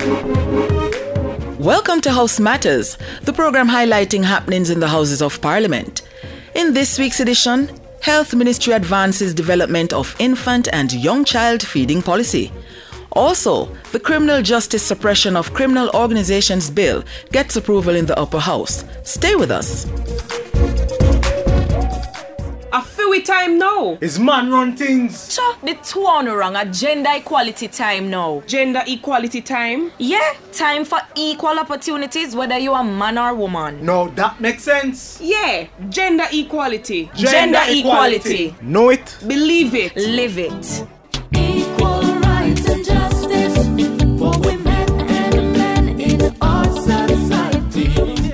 Welcome to House Matters, the program highlighting happenings in the Houses of Parliament. In this week's edition, Health Ministry advances development of infant and young child feeding policy. Also, the Criminal Justice Suppression of Criminal Organizations Bill gets approval in the Upper House. Stay with us. A few time now. Is man run things? So, the two on wrong a gender equality time now. Gender equality time? Yeah, time for equal opportunities whether you are man or woman. No, that makes sense. Yeah, gender equality. Gender equality. Know it. Believe it. Live it. Equal rights and justice for women and men in our society.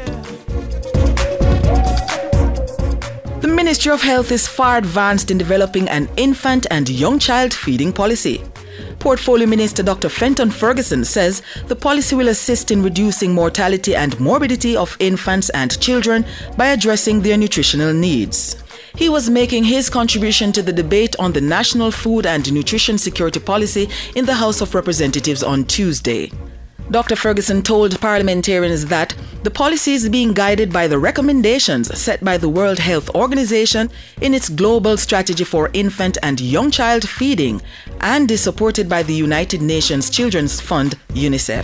The Ministry of Health is far advanced in developing an infant and young child feeding policy. Portfolio Minister Dr. Fenton Ferguson says the policy will assist in reducing mortality and morbidity of infants and children by addressing their nutritional needs. He was making his contribution to the debate on the National Food and Nutrition Security Policy in the House of Representatives on Tuesday. Dr. Ferguson told parliamentarians that the policy is being guided by the recommendations set by the World Health Organization in its global strategy for infant and young child feeding and is supported by the United Nations Children's Fund, UNICEF.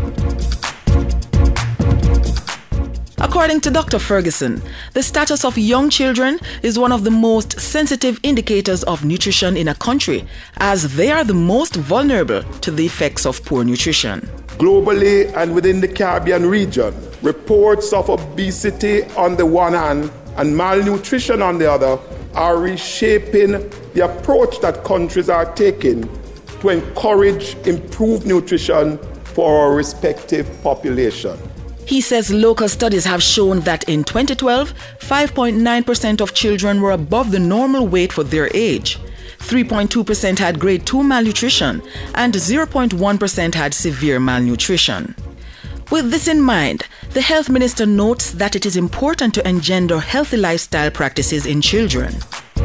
According to Dr. Ferguson, the status of young children is one of the most sensitive indicators of nutrition in a country, as they are the most vulnerable to the effects of poor nutrition. Globally and within the Caribbean region, reports of obesity on the one hand and malnutrition on the other are reshaping the approach that countries are taking to encourage improved nutrition for our respective population. He says local studies have shown that in 2012, 5.9% of children were above the normal weight for their age. 3.2% had grade 2 malnutrition and 0.1% had severe malnutrition. With this in mind, the health minister notes that it is important to engender healthy lifestyle practices in children.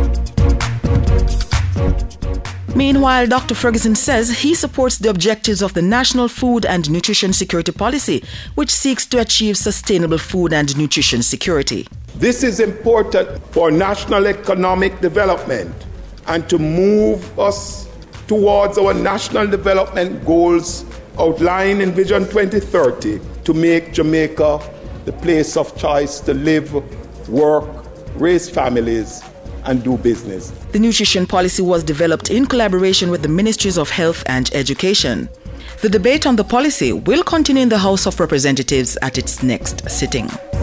Meanwhile, Dr. Ferguson says he supports the objectives of the National Food and Nutrition Security Policy, which seeks to achieve sustainable food and nutrition security. This is important for national economic development and to move us towards our national development goals outlined in Vision 2030 to make Jamaica the place of choice to live, work, raise families, and do business. The nutrition policy was developed in collaboration with the Ministries of Health and Education. The debate on the policy will continue in the House of Representatives at its next sitting.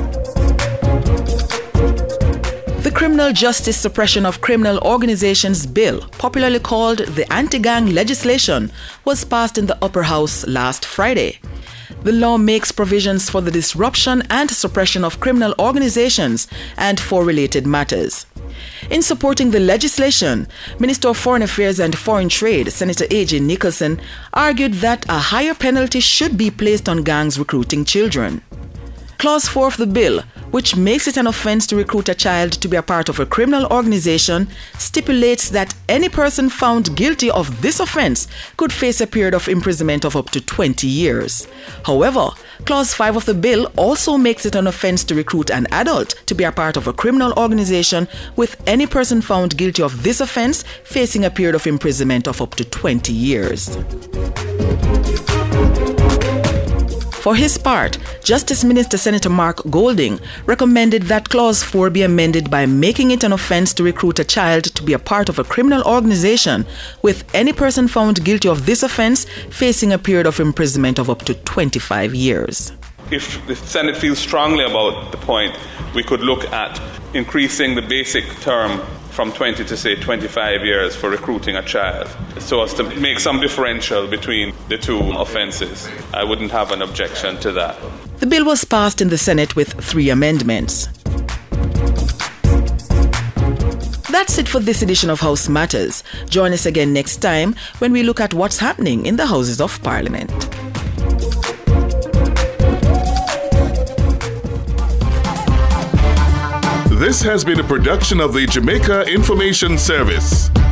The Criminal Justice Suppression of Criminal Organizations Bill, popularly called the Anti-Gang Legislation, was passed in the Upper House last Friday. The law makes provisions for the disruption and suppression of criminal organizations and for related matters. In supporting the legislation, Minister of Foreign Affairs and Foreign Trade, Senator A.J. Nicholson, argued that a higher penalty should be placed on gangs recruiting children. Clause 4 of the bill, which makes it an offense to recruit a child to be a part of a criminal organization, stipulates that any person found guilty of this offense could face a period of imprisonment of up to 20 years. However, Clause 5 of the bill also makes it an offense to recruit an adult to be a part of a criminal organization, with any person found guilty of this offense facing a period of imprisonment of up to 20 years. For his part, Justice Minister Senator Mark Golding recommended that Clause 4 be amended by making it an offense to recruit a child to be a part of a criminal organization, with any person found guilty of this offense facing a period of imprisonment of up to 25 years. If the Senate feels strongly about the point, we could look at increasing the basic term from 20 to, say, 25 years for recruiting a child, so as to make some differential between the two offenses. I wouldn't have an objection to that. The bill was passed in the Senate with 3 amendments. That's it for this edition of House Matters. Join us again next time when we look at what's happening in the Houses of Parliament. This has been a production of the Jamaica Information Service.